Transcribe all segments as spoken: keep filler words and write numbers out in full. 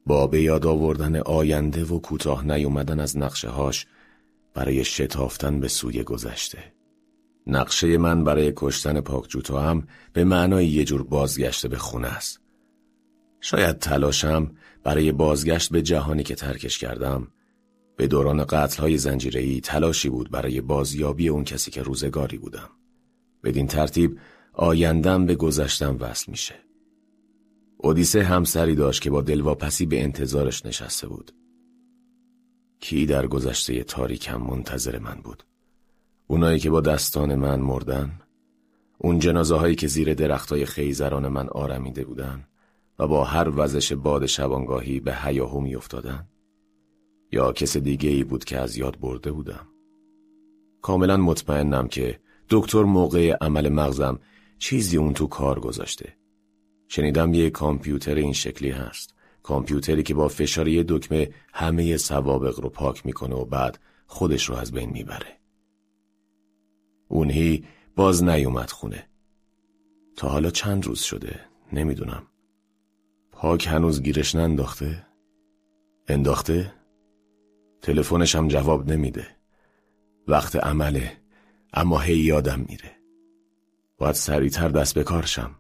با به یاد آوردن آینده و کوتاه نیومدن از نقشه هاش برای شتافتن به سوی گذشته. نقشه من برای کشتن پاکجوتا هم به معنای یه جور بازگشت به خونه است. شاید تلاشم برای بازگشت به جهانی که ترکش کردم به دوران قتل‌های زنجیره‌ای تلاشی بود برای بازیابی اون کسی که روزگاری بودم. بدین ترتیب آیندم به گذشتم وصل میشه. اودیسه همسری داشت که با دلواپسی به انتظارش نشسته بود. کی در گذشته تاریکم منتظر من بود؟ اونایی که با دستان من مردن؟ اون جنازه هایی که زیر درختای خیزران من آرمیده بودن و با هر وزش باد شبانگاهی به هیاهو می افتادن؟ یا کس دیگه ای بود که از یاد برده بودم؟ کاملا مطمئنم که دکتر موقع عمل مغزم چیزی اون تو کار گذاشته. شنیدم یه کامپیوتر این شکلی هست، کامپیوتری که با فشار یه دکمه همه سوابق رو پاک میکنه و بعد خودش رو از بین میبره. اونهی باز نیومد خونه. تا حالا چند روز شده نمیدونم. پاک هنوز گیرش ننداخته؟ انداخته؟ تلفنش هم جواب نمیده. وقت عمله اما هی یادم میره. باید سریعتر دست به کار شم.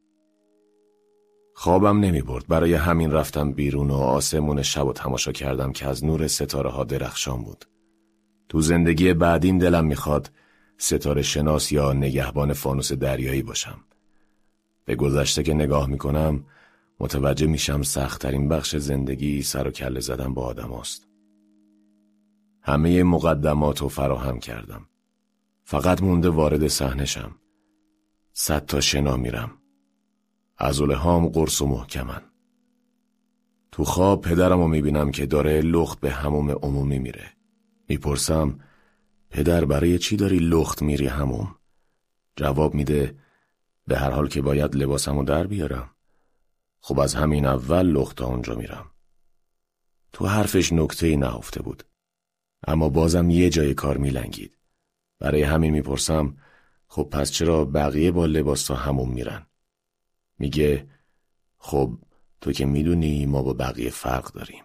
خوابم نمی برد. برای همین رفتم بیرون و آسمون شب و تماشا کردم که از نور ستاره ها درخشان بود. تو زندگی بعدیم دلم میخواد ستاره شناس یا نگهبان فانوس دریایی باشم. به گذشته که نگاه میکنم متوجه میشم سخت‌ترین بخش زندگی سر و کله زدن با آدم هاست. همه مقدمات رو فراهم کردم. فقط مونده وارد صحنه شم. صد تا شنا میرم. عضله هام قرص و محکمن. تو خواب پدرم رو میبینم که داره لخت به حموم عمومی میره. میپرسم پدر برای چی داری لخت میری حموم؟ جواب میده به هر حال که باید لباسمو در بیارم. خب از همین اول لخت تا اونجا میرم. تو حرفش نکته‌ای نهفته بود. اما بازم یه جای کار میلنگید. برای همین میپرسم خب پس چرا بقیه با لباس تا حموم میرن؟ میگه خب تو که میدونی ما با بقیه فرق داریم.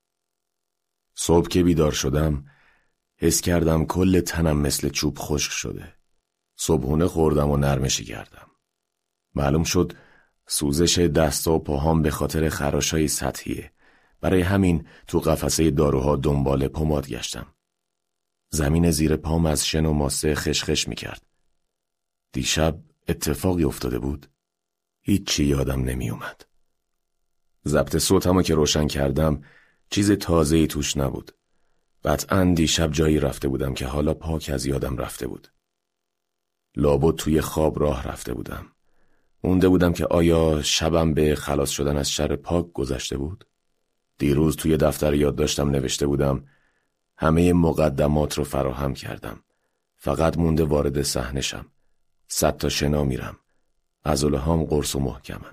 صبح که بیدار شدم حس کردم کل تنم مثل چوب خشک شده. صبحونه خوردم و نرمشی کردم. معلوم شد سوزش دست و پاهام به خاطر خراشای سطحیه. برای همین تو قفسه داروها دنبال پماد گشتم. زمین زیر پام از شن و ماسه خشخش میکرد. دیشب اتفاقی افتاده بود. هیچی یادم نمی اومد. ضبط صوتمو که روشن کردم چیز تازه‌ای توش نبود. قطعاً دیشب جایی رفته بودم که حالا پاک از یادم رفته بود. لابد توی خواب راه رفته بودم. مونده بودم که آیا شبم به خلاص شدن از شر پاک گذشته بود؟ دیروز توی دفتر یادداشتم نوشته بودم همه مقدمات رو فراهم کردم. فقط مونده وارد صحنه شم. صد تا شنا میرم. عضله هام قرص و محکمن.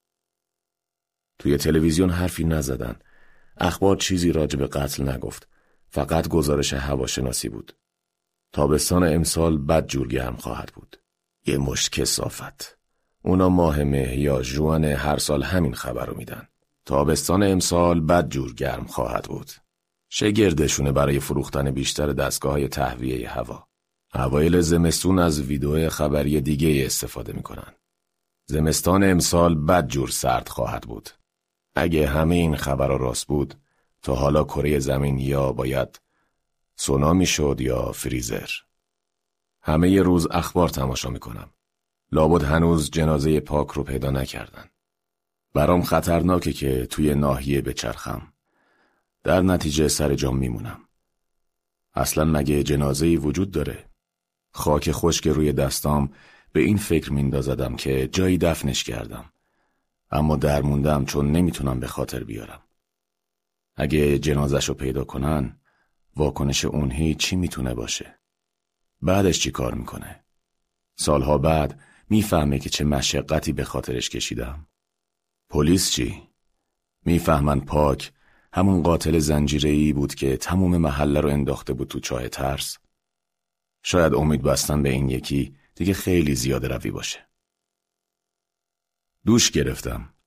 توی تلویزیون حرفی نزدن. اخبار چیزی راجع به قتل نگفت. فقط گزارش هواشناسی بود. تابستان امسال بد جور گرم خواهد بود. یه مشت کثافت. اونا ماه مه یا ژوئن هر سال همین خبر رو میدن. تابستان امسال بد جور گرم خواهد بود. شگردشونه برای فروختن بیشتر دستگاه‌های تهویه هوا. اوایل زمستون از ویدیو خبری دیگه استفاده میکنن. زمستان امسال بد جور سرد خواهد بود. اگه همه این خبرها راست بود تا حالا کره زمین یا باید سونامی شد یا فریزر. همه ی روز اخبار تماشا میکنم. لابد هنوز جنازه پاک رو پیدا نکردن. برام خطرناکه که توی ناحیه بچرخم. در نتیجه سر جام میمونم. اصلا مگه جنازه‌ای وجود داره؟ خاک خشک روی دستام به این فکر میندازدم که جایی دفنش کردم. اما در موندم چون نمیتونم به خاطر بیارم. اگه جنازه‌شو پیدا کنن، واکنش اونهی چی میتونه باشه؟ بعدش چی کار میکنه؟ سالها بعد میفهمه که چه مشقتی به خاطرش کشیدم. پلیس چی؟ میفهمن پاک همون قاتل زنجیره‌ای بود که تموم محله رو انداخته بود تو چاه ترس. شاید امید بستن به این یکی دیگه خیلی زیاده روی باشه. دوش گرفتم.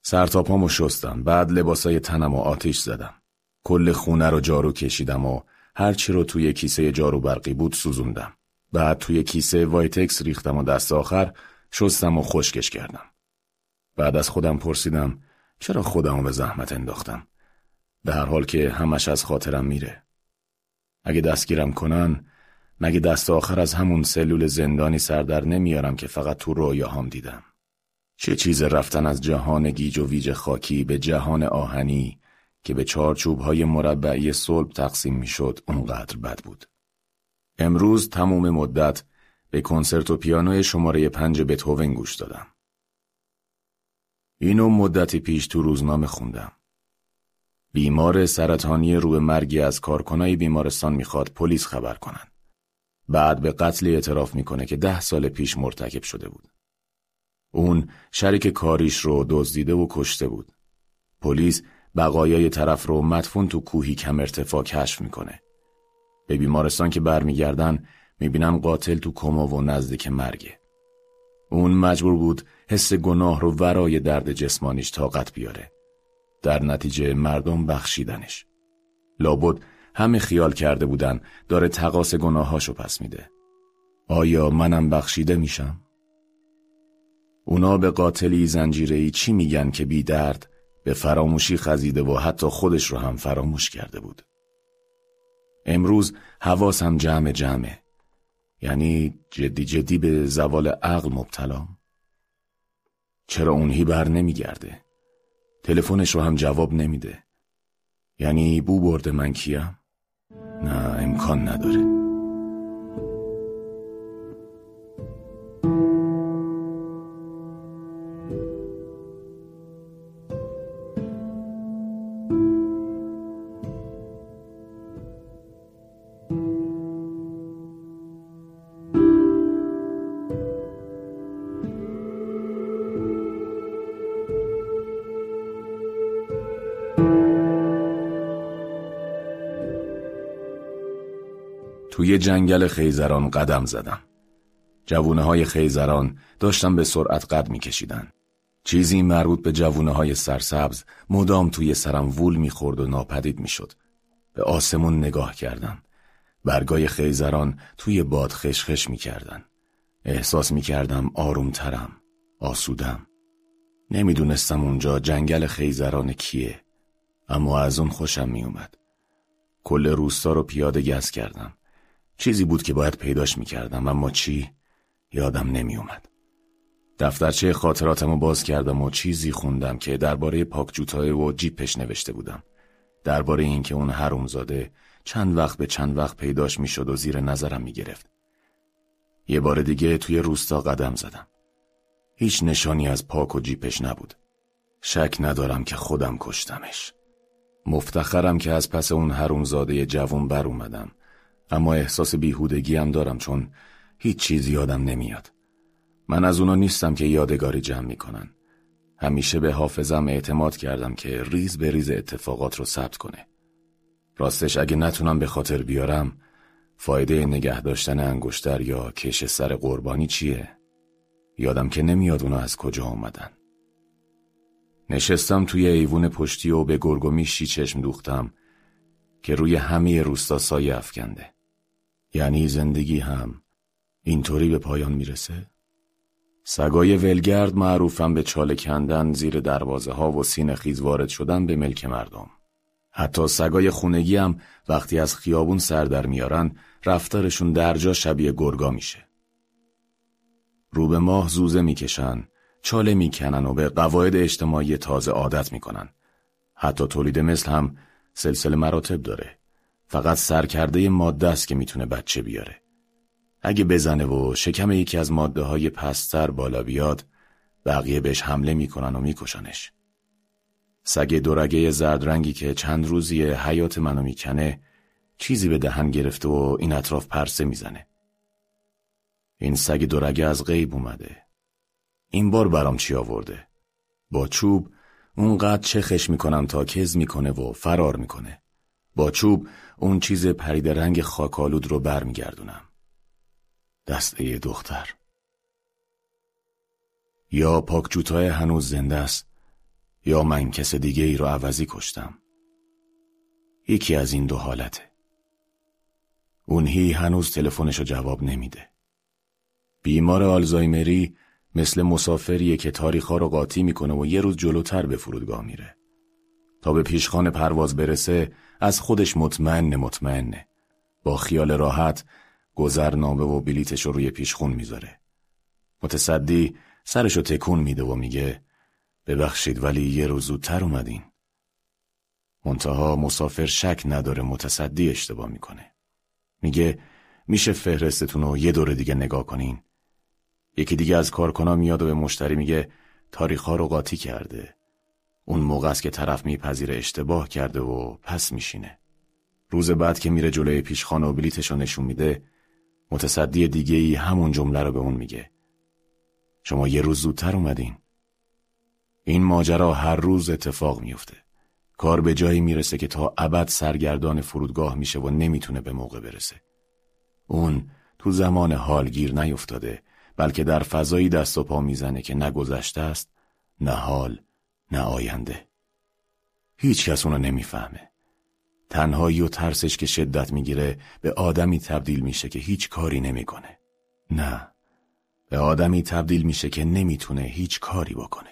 سرتاپامو شستم، بعد لباسای تنمو آتیش زدم. کل خونه رو جارو کشیدم و هرچی رو توی کیسه جارو برقی بود سوزوندم. بعد توی کیسه وایتکس ریختم و دست آخر شستم و خشکش کردم. بعد از خودم پرسیدم چرا خودمو به زحمت انداختم؟ در حال که همش از خاطرم میره. اگه دستگیرم کنن، مگه دست آخر از همون سلول زندانی سر در نمیارم که فقط تو رویاهام دیدم؟ چه چیز رفتن از جهان گیج و ویج خاکی به جهان آهنی که به چارچوب‌های مربعی صلب تقسیم میشد اونقدر بد بود. امروز تموم مدت به کنسرتو پیانوی شماره پنج بتهوون گوش دادم. اینو مدتی پیش تو روزنامه خوندم. بیمار سرطانی رو به مرگی از کارکنای بیمارستان میخواد پلیس خبر کنن. بعد به قتل اعتراف میکنه که ده سال پیش مرتکب شده بود. اون شریک کاریش رو دزدیده و کشته بود. پلیس بقایای طرف رو مدفون تو کوهی کم ارتفاع کشف میکنه. به بیمارستان که برمیگردن میبینن قاتل تو کما و نزدیک مرگه. اون مجبور بود حس گناه رو ورای درد جسمانیش طاقت بیاره. در نتیجه مردم بخشیدنش. لابد همه خیال کرده بودن داره تقاص گناهاشو پس میده. آیا منم بخشیده میشم؟ اونا به قاتلی زنجیره‌ای چی میگن که بی درد به فراموشی خزیده و حتی خودش رو هم فراموش کرده بود. امروز حواسم جمع جمعه. یعنی جدی جدی به زوال عقل مبتلام. چرا اونهی بر نمیگرده؟ تلفنش رو هم جواب نمیده. یعنی بو برده من کیم؟ نه، امکان نداره. توی جنگل خیزران قدم زدم. جوونه های خیزران داشتن به سرعت قد می کشیدن. چیزی مربوط به جوونه های سرسبز مدام توی سرم وول می خورد و ناپدید می شد. به آسمون نگاه کردم. برگای خیزران توی باد خشخش می کردن. احساس می کردم آروم ترم. آسودم. نمی دونستم اونجا جنگل خیزران کیه. اما از اون خوشم می اومد. کل روستا رو پیاده گز کردم. چیزی بود که باید پیداش میکردم، اما چی؟ یادم نمی اومد. دفترچه خاطراتمو باز کردم و چیزی خوندم که درباره پاکجوتای و جیپش نوشته بودم. درباره این که اون حرومزاده چند وقت به چند وقت پیداش میشد و زیر نظرم میگرفت. یه بار دیگه توی روستا قدم زدم. هیچ نشانی از پاک و جیپش نبود. شک ندارم که خودم کشتمش. مفتخرم که از پس اون حرومزاده جوون بر اومدم. اما احساس بیهودگی هم دارم چون هیچ چیز یادم نمیاد. من از اونا نیستم که یادگاری جمع میکنن. همیشه به حافظم اعتماد کردم که ریز به ریز اتفاقات رو ثبت کنه. راستش اگه نتونم به خاطر بیارم، فایده نگه داشتن انگشتر یا کش سر قربانی چیه؟ یادم که نمیاد اونا از کجا اومدن. نشستم توی ایوون پشتی و به گرگومیشی چشم دوختم که روی همه روستا سایه افکنده. یعنی زندگی هم اینطوری به پایان میرسه؟ سگای ولگرد معروفن به چاله کندن زیر دروازه ها و سینه خیز وارد شدن به ملک مردم. حتی سگای خونگی هم وقتی از خیابون سر در میارن رفتارشون درجا شبیه گرگا میشه. رو به ماه زوزه میکشن، چاله میکنن و به قواعد اجتماعی تازه عادت میکنن. حتی تولید مثل هم سلسله مراتب داره. فقط سرکرده ماده است که میتونه بچه بیاره. اگه بزنه و شکم یکی از ماده های پستر بالا بیاد، بقیه بهش حمله میکنن و میکشنش. سگ دورگه زرد رنگی که چند روزیه حیات منو میکنه، چیزی به دهن گرفته و این اطراف پرسه میزنه. این سگ دورگه از غیب اومده. این بار برام چی آورده؟ با چوب اونقدر چخش میکنم تا کز میکنه و فرار میکنه. با چوب اون چیز پرید رنگ خاکالود رو برمیگردونم. دسته دختر. یا پاکجوتای هنوز زنده است، یا من کس دیگه ای رو عوضی کشتم. یکی از این دو حالته. اونهی هنوز تلفنشو جواب نمیده. بیمار آلزایمری مثل مسافریه که تاریخ‌ها رو قاطی میکنه و یه روز جلوتر به فرودگاه میره. تا به پیشخوان پرواز برسه از خودش مطمئن مطمئنه. با خیال راحت گذرنامه و بلیتش رو روی پیشخون میذاره. متصدی سرشو تکون میده و میگه ببخشید ولی یه روز زودتر اومدین. منتها مسافر شک نداره متصدی اشتباه میکنه. میگه میشه فهرستتون رو یه دور دیگه نگاه کنین. یکی دیگه از کارکنان میاد و به مشتری میگه تاریخ‌ها رو قاطی کرده. اون موقع است که طرف میپذیره اشتباه کرده و پس میشینه. روز بعد که میره جلوی پیشخانه و بلیتش رو نشون میده، متصدی دیگه ای همون جمله رو به اون میگه. شما یه روز زودتر اومدین. این ماجرا هر روز اتفاق میفته. کار به جایی میرسه که تا ابد سرگردان فرودگاه میشه و نمیتونه به موقع برسه. اون تو زمان حال گیر نیفتاده، بلکه در فضایی دست و پا میزنه که نه گذشته است، نه حال، نه آینده. هیچ کس اونو نمیفهمه. تنهایی و ترسش که شدت میگیره به آدمی تبدیل میشه که هیچ کاری نمیکنه. نه، به آدمی تبدیل میشه که نمیتونه هیچ کاری بکنه.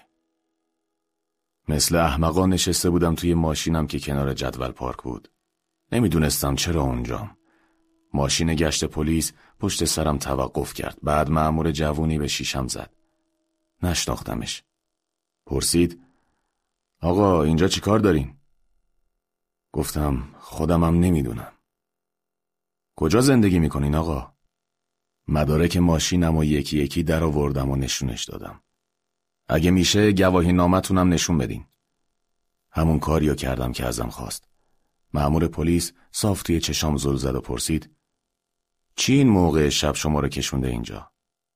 مثل احمقا نشسته بودم توی ماشینم که کنار جدول پارک بود. نمیدونستم چرا اونجام. ماشین گشت پلیس پشت سرم توقف کرد. بعد مأمور جوونی به شیشم زد. نشناختمش. پرسید آقا اینجا چی کار دارین؟ گفتم خودمم نمیدونم. کجا زندگی میکنین آقا؟ مدارک ماشینم و یکی یکی در آوردم و نشونش دادم. اگه میشه گواهی نامتونم نشون بدین. همون کاریو کردم که ازم خواست. مأمور پلیس صاف توی چشام زل زد و پرسید چی این موقع شب شما رو کشونده اینجا؟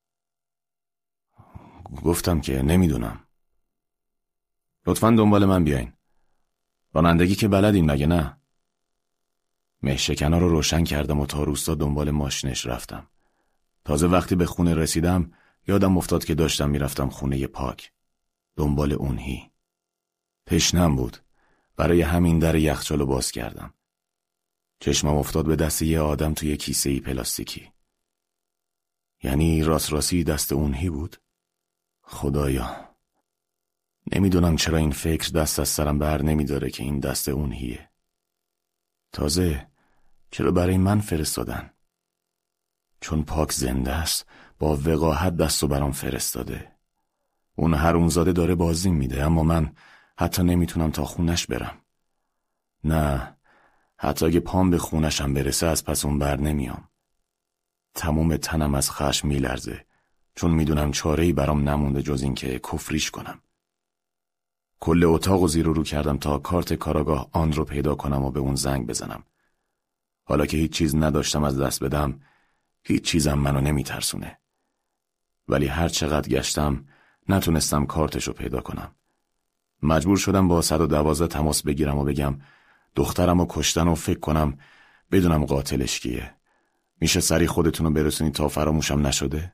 گفتم که نمیدونم. لطفاً دنبال من بیاین. رانندگی که بلدین مگه نه؟ مهشکنا رو روشن کردم و تا روستا دنبال ماشینش رفتم. تازه وقتی به خونه رسیدم یادم افتاد که داشتم میرفتم خونه پاک. دنبال اونهی. تشنم بود. برای همین در یخچالو باز کردم. چشمم افتاد به دست یه آدم توی کیسه‌ای پلاستیکی. یعنی راست راستی دست اونهی بود؟ خدایا. نمیدونم چرا این فکر دست از سرم بر نمیداره که این دست اونهیه. تازه چرا برای من فرستادن؟ چون پاک زنده است با وقاحت دستو برام فرستاده. اون حرومزاده داره بازی میده اما من حتی نمیتونم تا خونش برم. نه، حتی اگه پام به خونشم برسه از پس اون بر نمیام. تمام تنم از خشم میلرزه چون میدونم چاره‌ای برام نمونده جز این که کفریش کنم. کل اتاقو زیر و رو کردم تا کارت کاراگاه آن رو پیدا کنم و به اون زنگ بزنم. حالا که هیچ چیز نداشتم از دست بدم، هیچ چیزم منو نمیترسونه. ولی هر چقدر گشتم نتونستم کارتشو پیدا کنم. مجبور شدم با صد و دوازده تماس بگیرم و بگم دخترمو کشتن و فکر کنم بدونم قاتلش کیه. میشه سری خودتونو برسونید تا فراموشم نشده؟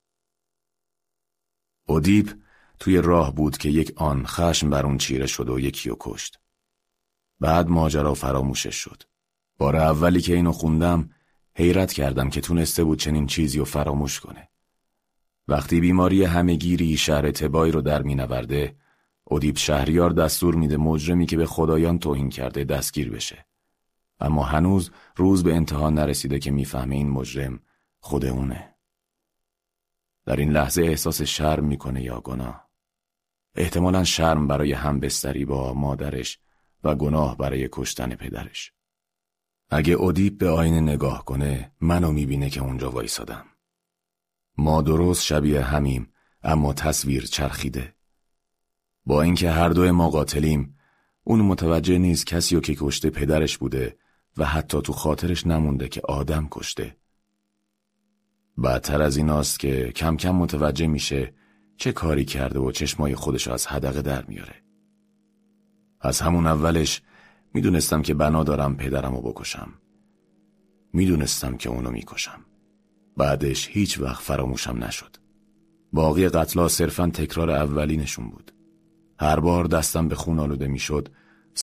اودیپ توی راه بود که یک آن خشم بر اون چیره شد و یکیو کشت. بعد ماجرا فراموشش شد. بار اولی که اینو خوندم حیرت کردم که تونسته بود چنین چیزیو فراموش کنه. وقتی بیماری همه‌گیری شهر تبایی رو در مینورده، اودیپ شهریار دستور میده مجرمی که به خدایان توهین کرده دستگیر بشه. اما هنوز روز به انتها نرسیده که میفهمه این مجرم خود اونه. در این لحظه احساس شرم میکنه یا گناه. احتمالاً شرم برای همبستری با مادرش و گناه برای کشتن پدرش. اگه اودیپ به آینه نگاه کنه منو میبینه که اونجا وایسادم. ما درست شبیه همیم اما تصویر چرخیده. با اینکه هر دوی ما قاتلیم، اون متوجه نیست کسیو که کشته پدرش بوده و حتی تو خاطرش نمونده که آدم کشته. بدتر از ایناست که کم کم متوجه میشه چه کاری کرده و چشمای خودش از حدقه در میاره. از همون اولش میدونستم که بنا دارم پدرمو بکشم. میدونستم که اونو میکشم. بعدش هیچ وقت فراموشم نشد. باقی قتلا صرفاً تکرار اولینشون بود. هر بار دستم به خون آلوده میشد،